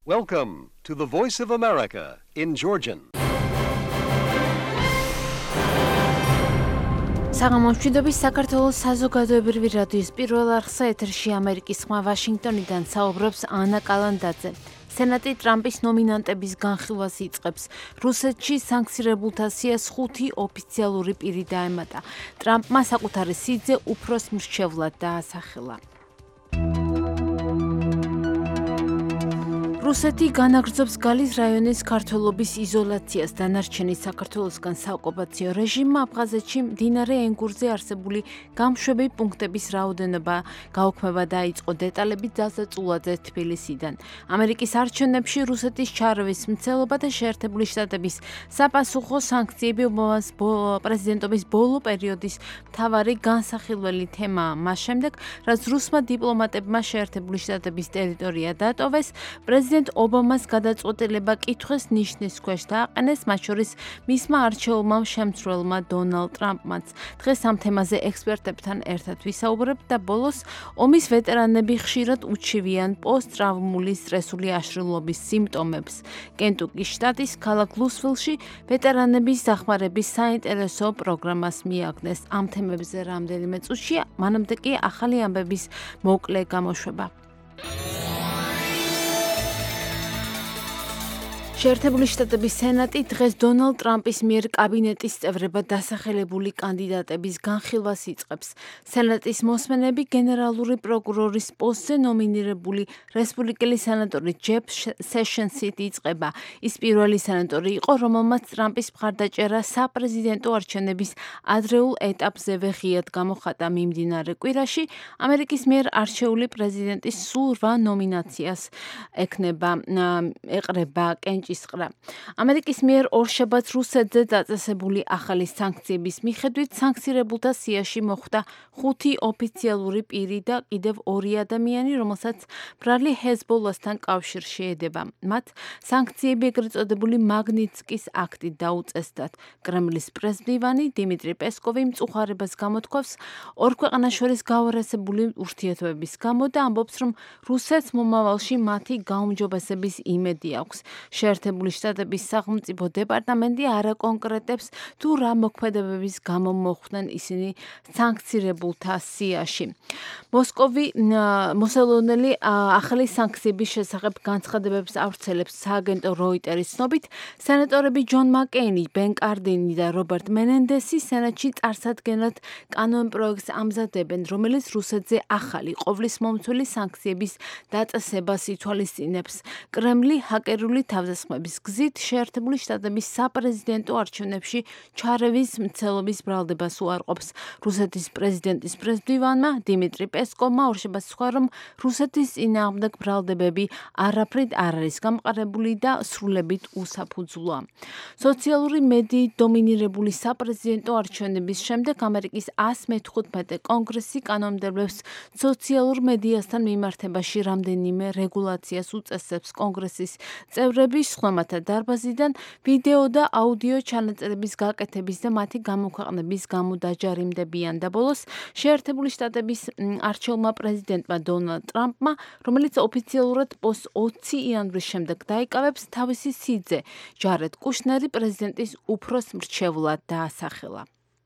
Welcome to the Voice of America in Georgian. საღამომშვიდობის საქართველოს საზოგადოებრივი რადიოს პირველ არხსა ეთერში ამერიკის ხმა ვაშინგტონიდან საუბრობს ანა კალანდაძე. სენატი ტრამპის ნომინანტების განხილვას იწყებს. რუსეთში სანქცირებულთა სიას 5 ოფიციალური პირი დაემატა. ტრამპმა საკუთარი სიძე უფროს მრჩევლად დაასახელა. რუსეთი განაგრძობს გალის რაიონის ქართველობის izolაციას. დანარჩენი საქართველოსგან საოკუპაციო რეჟიმმა აფხაზეთში მდინარე ენგურზე არსებული გამშვები პუნქტების რაოდენობა გაუქმება დაიწყო. დეტალები ძალზე წულაძე თბილისიდან. ამერიკის არჩევნებში რუსეთის ჩარევის მცდელობა და შეერთებული შტატების საპასუხო სანქციები ობამას პრეზიდენტობის ბოლო პერიოდის მთავარი განსახილველი თემაა. მას შემდეგ, რაც რუსმა დიპლომატებმა შეერთებული შტატების ტერიტორია დატოვეს, პრეზიდენტ ობამას გადაწყვეტილება კითხვის ნიშნის ქვეშ დააყენეს, მათ შორის მისმა არჩეულმა შემცვლელმა დონალდ ტრამპმაც. დღეს ამ თემაზე ექსპერტებთან ერთად ვისაუბრებთ და ბოლოს ომის ვეტერანები ხშირად უჩივიან პოსტტრავმული სტრესული აშლილობის სიმპტომებს. კენტუკის შტატის ქალაქ ლუსვილში ვეტერანების დახმარების საინტერესო პროგრამას მიაგნეს. ამ თემებზე რამდენიმე წუთში, მანამდე კი ახალი ამბების მოკლე გამოშვება. შეერთებული შტატების სენატი დღეს დონალდ ტრამპის მიერ კაბინეტის წევრებად დასახელებული კანდიდატების განხილვას იწყებს. სენატის მოსმენები გენერალური პროკურორის პოსტზე ნომინირებული რესპუბლიკელი სენატორი ჯეფ სეშენსით იწყება. ის პირველი სენატორი იყო, რომელმაც ტრამპის მხარდაჭერა საპრეზიდენტო არჩევნების ადრეულ ეტაპზევე ღიად გამოხატა. მიმდინარე კვირაში ამერიკის მიერ არჩეული პრეზიდენტის სულ 8 ნომინაციას ეყრება კენჭისყრა. ამერიკის მიერ ორშაბათს რუსეთზე დაწესებული ახალი სანქციების მიხედვით სანქცირებულთა სიაში მოხვდა 5 ოფიციალური პირი და კიდევ 2 ადამიანი, რომელსაც ბრალი ჰეზბოლასთან კავშირში ედება. მათ სანქციები ეგრეთ წოდებული მაგნიცკის აქტით დაუწესდათ. კრემლის პრესმდივანი დიმიტრი პესკოვი მწუხარებას გამოთქვამს ორ ქვეყანას შორის გავარესებული ურთიერთობების გამო და ამბობს, რომ რუსეთს მომავალში მათი გაუმჯობესების იმედი აქვს. შეერთებული შტატების სახელმწიფო დეპარტამენტი არ აკონკრეტებს თუ რა მოქმედებების გამო მოხვდნენ ისინი სანქცირებულთა სიაში. მოსელონელი ახალი სანქციების შესახებ განცხადებებს ავრცელებს სააგენტო როიტერის ცნობით, სენატორები ჯონ მაკეინი, ბენ კარდინი და რობერტ მენენდესი სენატში წარსადგენად კანონპროექტს ამზადებენ, რომელიც რუსეთზე ახალი ყოვლისმომცველი სანქციების დაწესებას ითვალისწინებს. კრემლი ჰაკერული თავდასხმების გზით შეერთებული შტატების საპრეზიდენტო არჩევნებში ჩარევის მცდელობის ბრალდებას უარყოფს. რუსეთის პრეზიდენტის პრესმდივანმა დიმიტრი პესკოვმა ორშაბათს თქვა, რომ რუსეთის წინააღმდეგ ბრალდებები არაფრით არ არის გამყარებული და სრულებით უსაფუძვლოა. სოციალური მედიით დომინირებული საპრეზიდენტო არჩევნების შემდეგ ამერიკის 115 კონგრესი კანონმდებლებს სოციალურ მედიასთან მიმართებაში რამდენიმე რეგულაციას უწესებს. კონგრესის წევრები სხვამათა დარბაზიდან ვიდეო და აუდიო ჩანაწერების გაკეთების და მათი გამოქვეყნების გამო დაჯარიმდებიან და ბოლოს შეერთებული შტატების არჩეულმა პრეზიდენტმა დონალდ ტრამპმა, რომელიც ოფიციალურად პოსტს 20 იანვრის შემდეგ დაიკავებს, თავისი სიძე ჯარედ კუშნერი პრეზიდენტის უფროს მრჩევლად დაასახელა.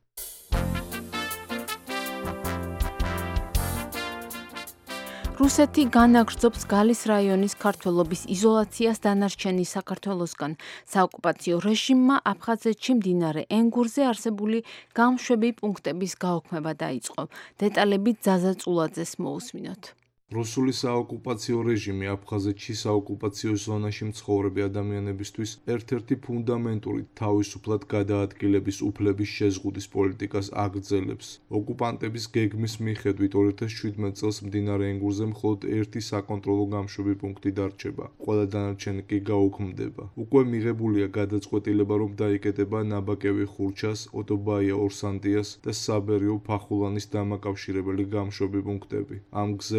რუსეთი განაგრძობს გალის რაიონის ქართველობის izolაციას დანარჩენი საქართველოსგან. საოკუპაციო რეჟიმმა აფხაზეთში მდინარე ენგურზე არსებული გამშვები პუნქტების გაუქმება დაიწყო. დეტალები ზაზა წულაძეს მოусმინოთ. რუსული საოკუპაციო რეჟიმი აფხაზეთში საოკუპაციო ზონაში მცხოვრები ადამიანებისთვის ერთ-ერთი ფუნდამენტური თავისუფლად გადაადგილების უფლების შეზღუდის პოლიტიკას აგრძელებს. ოკუპანტების გეგმის მიხედვით 2017 წელს მდინარე ენგურზე მხოლოდ ერთი საკონტროლო გამშვები პუნქტი დარჩება, ყველა დანარჩენი კი გაუქმდება. უკვე მიღებულია გადაწყვეტილება, რომ დაიკეტება ნაბაკევი ხურჩას, ოდობაია ორსანდიას და საბერიო ფახულანის დამაკავშირებელი გამშვები პუნქტები. ამ გზებით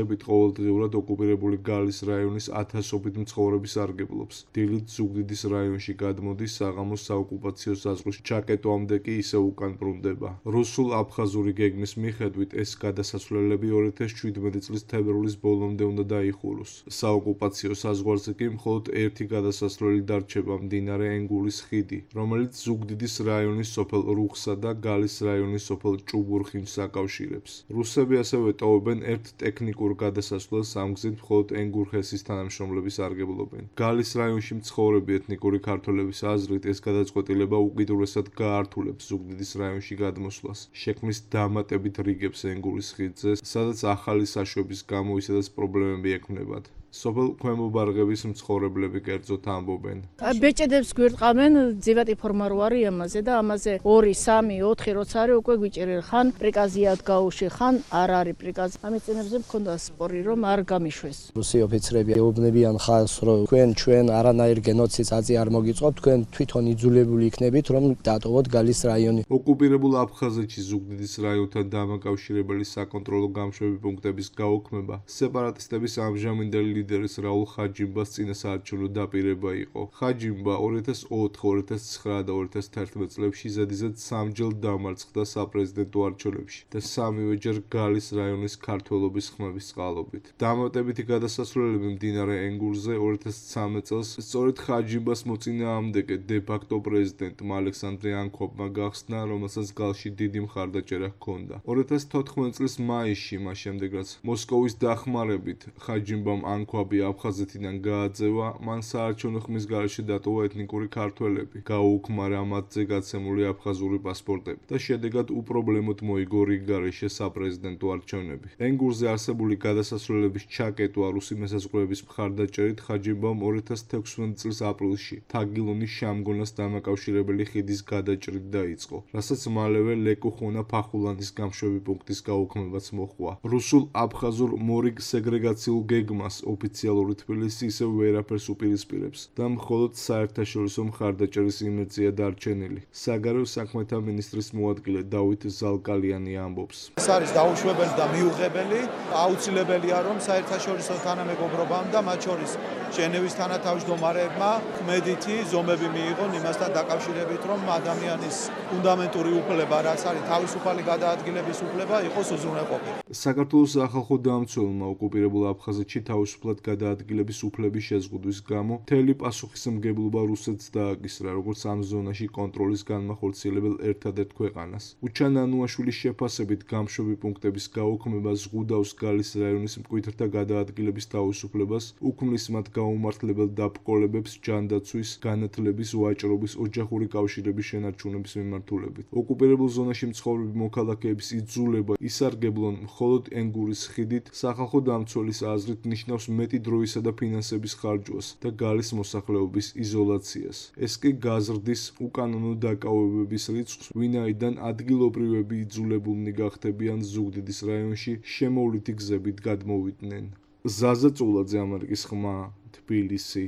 ყოველდღიურად ოკუპირებული გალის რაიონის ათასობით მცხოვრები სარგებლობს. დილით ზუგდიდის რაიონში გადმოდის, საღამოს საოკუპაციო საზღვრის ჩაკეტვამდე კი ისევ უკან ბრუნდება. რუსულ-აფხაზური გეგმის მიხედვით ეს გადასასვლელები 2017 წლის თებერვლის ბოლომდე უნდა დაიხუროს. საოკუპაციო საზღვარზე კი მხოლოდ ერთი გადასასვლელი დარჩება, მდინარე ენგურის ხიდი, რომელიც ზუგდიდის რაიონის სოფელ რუხსა და გალის რაიონის სოფელ ჭუბურხინს აკავშირებს. რუსები ასევე ტოვებენ ერთ ტექნიკურ გადასასვლელს, ამ გზით მხოლოდ ენგურხესის თანამშრომლები სარგებლობენ. გალის რაიონში მცხოვრები ეთნიკური ქართველების აზრით, ეს გადაწყვეტილება უკიდურესად გაართულებს ზუგდიდის რაიონში გადმოსვლას, შექმნის დამატებით რიგებს ენგურის ხიდზე, სადაც ახალი საშვების გამო ისედაც პრობლემები ექმნებათ. სოფელ ქვემო ბარღების მცხოვრებლები კერძოდ ამბობენ. ბეჭედებს გვირტყავენ, ძივატი ფორმა რო არის ამაზე და ამაზე 2, 3, 4 როცა არის უკვე გვიჭერენ, ხან პრიკაზიად გაუში, ხან არ არის პრიკაზი. ამის წინებზე მქონდა სპორი, რომ არ გამიშვეს. რუსი ოფიცრები ეუბნებიან ხალხს, რომ ჩვენ არანაირ გენოციდს აწი არ მოგიწყობთ, თქვენ თვითონ იძულებული იქნებით, რომ დატოვოთ გალის რაიონი. ოკუპირებულ აფხაზეთში ზუგდიდის რაიონთან დამაკავშირებელი საკონტროლო გამშვები პუნქტების გაუქმება სეპარატისტების ამჟამინდელი ლიდერის რაულ ხაჯიმბას წინასაარჩევნო დაპირება იყო. ხაჯიმბა 2004, 2009 და 2011 წლებში ზედიზედ 3 დამარცხდა საპრეზიდენტო არჩევნებში და 3-ვეჯერ გალის რაიონის ქართველობის ხმების წყალობით. დამატებითი გადასასვლელები მდინარე ენგურზე 2013 წელს სწორედ ხაჯიმბას მოწინააღმდეგე დე-ფაქტო პრეზიდენტმა ალექსანდრე ანქობმა გახსნა, რომელსაც გალში დიდი მხარდაჭერა ჰქონდა. 2014 წლის მაისში, მას შემდეგ რაც მოსკოვის დახმარებით ხაჯიმბამ ანქვაბი აფხაზეთიდან გააძევა, მან საარჩევნო ხმის გარეშე დატოვა ეთნიკური ქართველები, გაუქმარა მათზე გაცემული აფხაზური პასპორტები და შედეგად უპრობლემოდ მოიგო რიგ გარეშე საპრეზიდენტო არჩევნები. ენგურზე არსებული გადასასვლელების ჩაკეტვა რუსი მესაზღვრეების მხარდაჭერით ხაჯიმბამ 2016 წლის აპრილში თაგილონის შამგონას დამაკავშირებელი ხიდის გადაჭრით დაიწყო, რასაც მალევე ლეკუხონა ფახულანის გამშვები პუნქტის გაუქმებაც მოჰყვა. რუსულ-აფხაზურ მორიგ სეგრეგაციულ გეგმას ოფიციალური თბილისი ისევ ვერაფერს უპირისპირებს და მხოლოდ საერთაშორისო მხარდაჭერის იმედია დარჩენილი. საგარეო საქმეთა მინისტრის მოადგილე დავით ზალკალიანი ამბობს. ეს არის დაუშვებელი და მიუღებელი, აუცილებელია რომ საერთაშორისო თანამეგობრობამ და მათ შორის ჟენევის თანათავმჯდომარეებმა ქმედითი ზომები მიიღონ იმასთან დაკავშირებით, რომ ადამიანის ფუნდამენტური უფლება, რაც არის თავისუფალი გადაადგილების უფლება, იყოს უზრუნველყოფილი. საქართველოს სახალხო დამცველმა ოკუპირებულ აფხაზეთში თავისუფლად გადაადგილების უფლების შეზღუდვის გამო მთელი პასუხისმგებლობა რუსეთს დააკისრა, როგორც ამ ზონაში კონტროლის განმახორციელებელ ერთადერთ ქვეყანას. უჩან ანუაშვილის შეფასებით გამშვები პუნქტების გაუქმება ზღუდავს გალის რაიონის მკვიდრთა გადაადგილების თავისუფლებას, უქმნის მათ გაუმართლებელ დაბრძოლებებს ჯანდაცვის, განათლების, ვაჭრობის, ოჯახური კავშირების შენარჩუნების მიმართულებით. ოკუპირებულ ზონაში მცხოვრები მოქალაქეების იძულება ისარგებლონ მხოლოდ ენგურის ხიდით სახალხო დამცველის აზრით ნიშნავს მეტი დროისა და ფინანსების ხარჯვას და გალის მოსახლეობის იზოლაციას. ეს კი გაზრდის უკანონო დაკავებების რიცხვს, ვინაიდან ადგილობრივები იძულებულნი გახდებიან ზუგდიდის რაიონში შემოვლითი გზებით გადმოვიდნენ. ზაზა წულაძე, ამერიკის ხმა, თბილისი.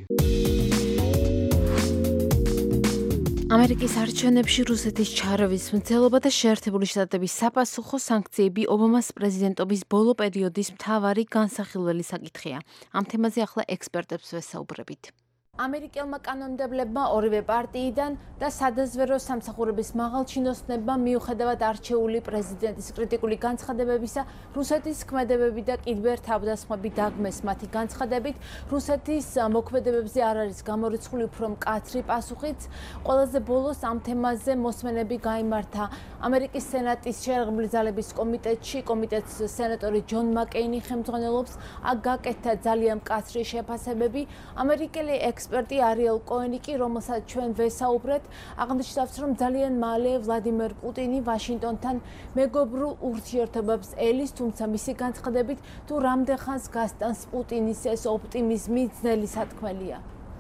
ამერიკის არჩევნებში რუსეთის ჩარევის მცდელობა და შეერთებული შტატების საპასუხო სანქციები ობამას პრეზიდენტობის ბოლო პერიოდის მთავარი განსახილველი საკითხია. ამ თემაზე ახლა ექსპერტებს ვესაუბრებით. ამერიკელმა კანონმდებლებმა ორივე პარტიიდან და სადაზვერვო სამსახურების მაღალჩინოსნებმა მიუხედავად არჩეული პრეზიდენტის კრიტიკული განცხადებებისა, რუსეთის ქმედებები და კიდევ თავდასხმები დაგმეს მათი განცხადებით, რუსეთის მოქმედებებზე არ არის გამორიცხული უფრო მკაცრი პასუხიც. ყველაზე ბოლოს ამ თემაზე მოსმენები გაიმართა ამერიკის სენატის შერეღებული ძალების კომიტეტში, კომიტეტს სენატორი ჯონ მაკეინი ხელმძღვანელობს, აქ გაკეთდა ძალიან მკაცრი შეფასებები. ამერიკელი ექსპერტი არიელ კოენი კი, რომელსაც ჩვენ ვესაუბრეთ, აღნიშნავს, რომ ძალიან მალე ვლადიმერ პუტინი ვაშინგტონთან მეგობრულ ურთიერთობებს ელის, თუმცა მისი განცხადებით, თუ რამდენ ხანს გასტანს პუტინის ეს ოპტიმიზმი ძნელი სათქმელია.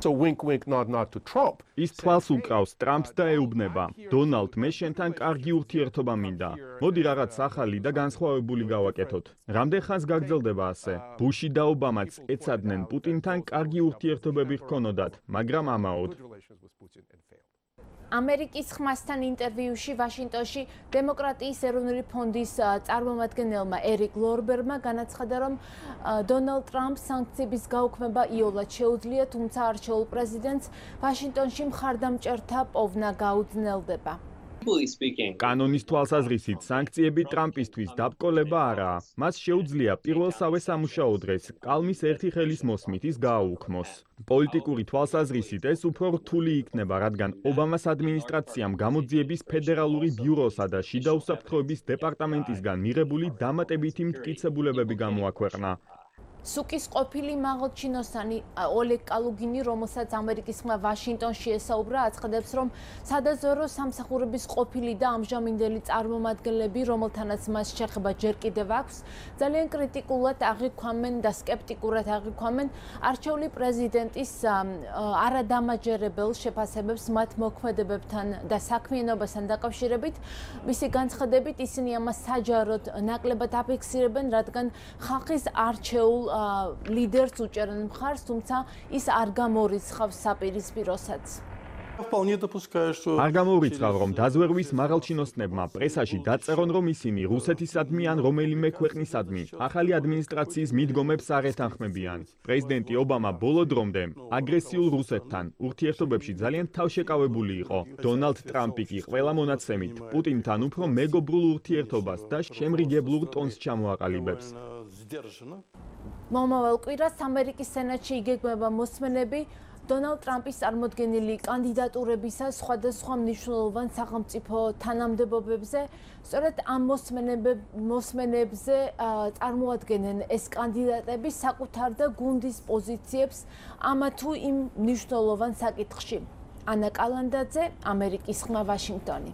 ის თვალს უკრავს ტრამპს და ეუბნება, დონალდ, მე შენთან კარგი ურთიერთობა მინდა. მოდი რაღაც ახალი და განსხვავებული გავაკეთოთ. რამდენ ხანს გაგრძელდება ასე? ბუში და ობამაც ეცადნენ პუტინთან კარგი ურთიერთობები ჰქონოდათ, მაგრამ ამაოდ. ამერიკის ხმასთან ინტერვიუში ვაშინგტონში დემოკრატიის ეროვნული ფონდის წარმომადგენელმა ერიკ ლორბერმა განაცხადა, რომ დონალდ ტრამპს სანქციების გაუქმება იოლად შეუძლია, თუმცა არჩეულ პრეზიდენტს ვაშინგტონში მხარდამჭერთა პოვნა გაუძნელდება. კანონის თვალსაზრისით სანქციები ტრამპისთვის დაბკოლება არაა. მას შეუძლია პირველსავე სამუშაო დღეს კალმის ერთი ხელის მოსმით ის გააუქმოს. პოლიტიკური თვალსაზრისით ეს უფრო რთული იქნება, რადგან ობამას ადმინისტრაციამ გამოძიების ფედერალური ბიუროსა და შიდა უსაფრთხოების დეპარტამენტისგან მიღებული დამატებითი მტკიცებულებები გამოაქვეყნა. სუკის ყოფილი მაღალჩინოსანი ოლეგ კალუგინი, რომელსაც ამერიკის ხმა ვაშინგტონში ესაუბრა, აცხადებს, რომ სადაზვერო სამსახურების ყოფილი და ამჟამინდელი წარმომადგენლები, რომელთანაც მას შეხება ჯერ კიდევ აქვს, ძალიან კრიტიკულად აღიქვამენ და სკეპტიკურად აღიქვამენ არჩეული პრეზიდენტის არადამაჯერებელ შეფასებებს მათ მოქმედებებთან და საქმიანობასთან დაკავშირებით. მისი განცხადებით, ისინი ამას საჯაროდ ნაკლებად აფიქსირებენ, რადგან ხალხის არჩეულ ლიდერს უჭერენ მხარს, თუმცა ის არ გამორიცხავს საპირისპიროსაც. არ გამოურიცხავ, რომ დაზვერვის მაღალჩინოსნებმა პრესაში დაწერონ, რომ ისინი რუსეთისადმი ან რომელიმე ქვეყნისადმი ახალი ადმინისტრაციის მიდგომებს არ ეთანხმებიან. პრეზიდენტი ობამა ბოლო დრომდე აგრესიულ რუსეთთან ურთიერთობებში ძალიან თავშეკავებული იყო. დონალდ ტრამპი კი ყველა მონაცემით პუტინთან უფრო მეგობრულ ურთიერთობას და შემრიგებლურ ტონს ჩამოაყალიბებს. მომავალ კვირას ამერიკის სენატში იგეგმება მოსმენები დონალდ ტრამპის წარმოდგენილი კანდიდატურებისა სხვადასხვა მნიშვნელოვან სახელმწიფო თანამდებობებზე. სწორედ ამ მოსმენებზე წარმოადგენენ ეს კანდიდატები საკუთარ და გუნდის პოზიციებს ამა თუ იმ მნიშვნელოვან საკითხში. ანა კალანდაძე, ამერიკის ხმა, ვაშინგტონი.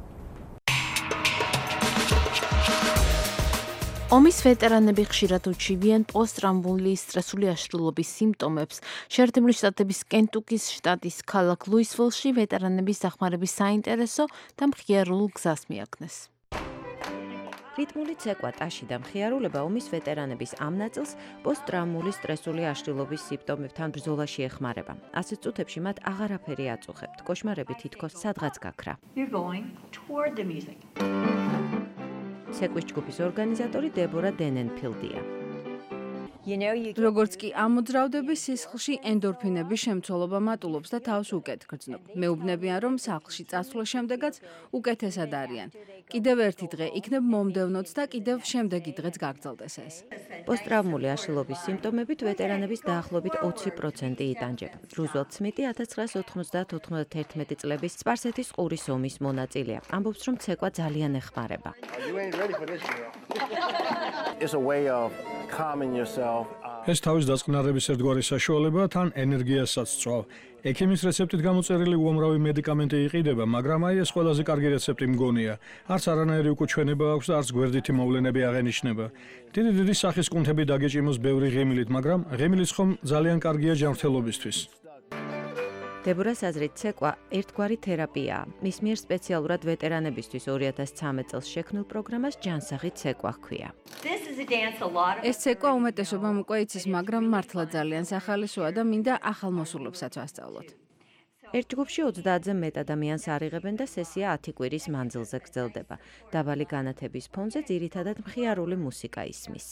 ომის ვეტერანები ხშირად უჩივიან პოსტტრაუმული სტრესული აშლილობის სიმპტომებს. შეერთებული შტატების კენტუკის შტატის ქალაქ ლუისვილში ვეტერანების დახმარების საინტერესო და მხიარულ გზას მიაგნეს. რიტმული ცეკვა, ტაში და მხიარულება ომის ვეტერანების ამ ნაწილს პოსტტრაუმული სტრესული აშლილობის სიმპტომებთან ბრძოლაში ეხმარება. ასეთ წუთებში მათ აღარაფერი აწუხებთ. კოშმარები თითქოს სადღაც გაქრა. ცეკვის ჯგუფის ორგანიზატორი დებორა დენენფილდია. როგორც კი ამოძრავდები, სისხლში ენდორფინების შემცველობა მატულობს და თავს უკეთ გრძნობ. მეუბნებიან, რომ სახლში წასვლის შემდეგაც უკეთესად არიან. კიდევ ერთი დღე იქნებ მომდევნოც და კიდევ შემდეგი დღეც გაგრძელდეს ეს. პოსტტრაუმული აშლილობის სიმპტომებით ვეტერანების დაახლოებით 20% იტანჯება. რუზველტ სმიტი 1990-91 წლების სპარსეთის ყურის ომის მონაწილეა. ამბობს, რომ ცეკვა ძალიან ეხმარება. ეს თავის დაწყნარების ერთგვარი საშუალება თან ენერგიასაც წვავ. ექიმის რეცეპტით გამოწერილი უამრავი მედიკამენტი იყიდება, მაგრამ აი ეს ყველაზე კარგი რეცეპტი მგონია. არც არანაირი უკუჩვენება აქვს და არც გვერდითი მოვლენები აღენიშნება. დიდი სახის კუნთები დაგეჭიმოს ბევრი ღიმილით, მაგრამ ღიმილის ხომ ძალიან კარგია ჯანმრთელობისთვის. დებორას აზრით, ცეკვა ერთგვარი თერაპიაა. მის მიერ სპეციალურად ვეტერანებისთვის 2013 წელს შექმნილ პროგრამას ჯანსაღი ცეკვა ჰქვია. ეს ცეკვა უმეტესობამ უკვე იცის, მაგრამ მართლა ძალიან სახალისოა და მინდა ახალმოსულებსაც ვასწავლოთ. ერთ ჯგუფში 30-ზე მეტ ადამიანს არიღებენ და სესია 10 კვირის მანძილზე გრძელდება. დაბალი განათების ფონზე ძირითადად მხიარული მუსიკა ისმის.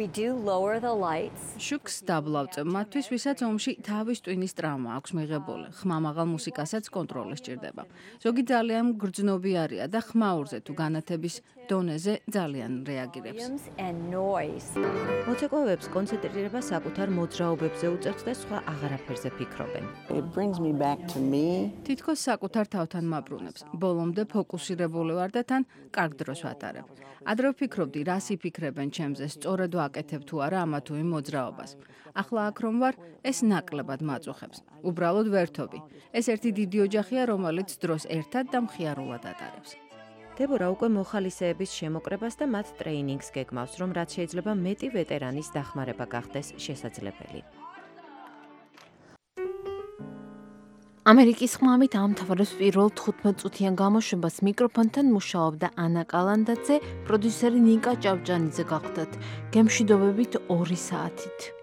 შუქს დაბლავწევ მათთვის, ვისაც ომში თავის ტვინის ტრავმა აქვს მიღებული. ხმამაღალ მუსიკასაც კონტროლი სჭირდება. ზოგი ძალიან გრძნობი არიან და ხმაურზე თუ განათების დონეზე ძალიან რეაგირებს. მოცეკვავებს კონცენტრირება საკუთარ მოძრაობებზე უწევთ და სხვა აღარაფერზე ფიქრობენ. თითქოს საკუთარ თავთან მაბრუნებს. ბოლომდე ფოკუსირებული ვარ და თან კარგ დროს ვატარებ. ადრე ვფიქრობდი, რას იფიქრებენ ჩემზე, სწორედ ვაკეთებ თუ არა ამა თუ იმ მოძრაობას. ახლა აქ რომ ვარ, ეს ნაკლებად მაწუხებს. უბრალოდ ვერთობი. ეს ერთი დიდი ოჯახია, რომელიც დროს ერთად და მხიარულად ატარებს. დებორა უკვე მოხალისეების შემოკრებას და მათ ტრეინინგს გეგმავს, რომ რაც შეიძლება მეტი ვეტერანის დახმარება გახდეს შესაძლებელი. ამერიკის ხმამით ამთავრებს პირველ 15 წუთიან გამოშვებას. მიკროფონთან მუშაობდა ანა კალანდაძე, პროდიუსერი ნიკა ჭავჭანიძე გახლდათ. გემშვიდობებით 2 საათით.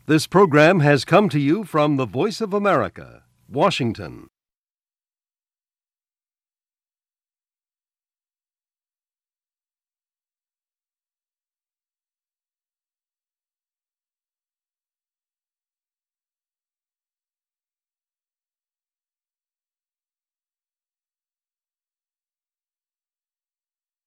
This program has come to you from the Voice of America, Washington.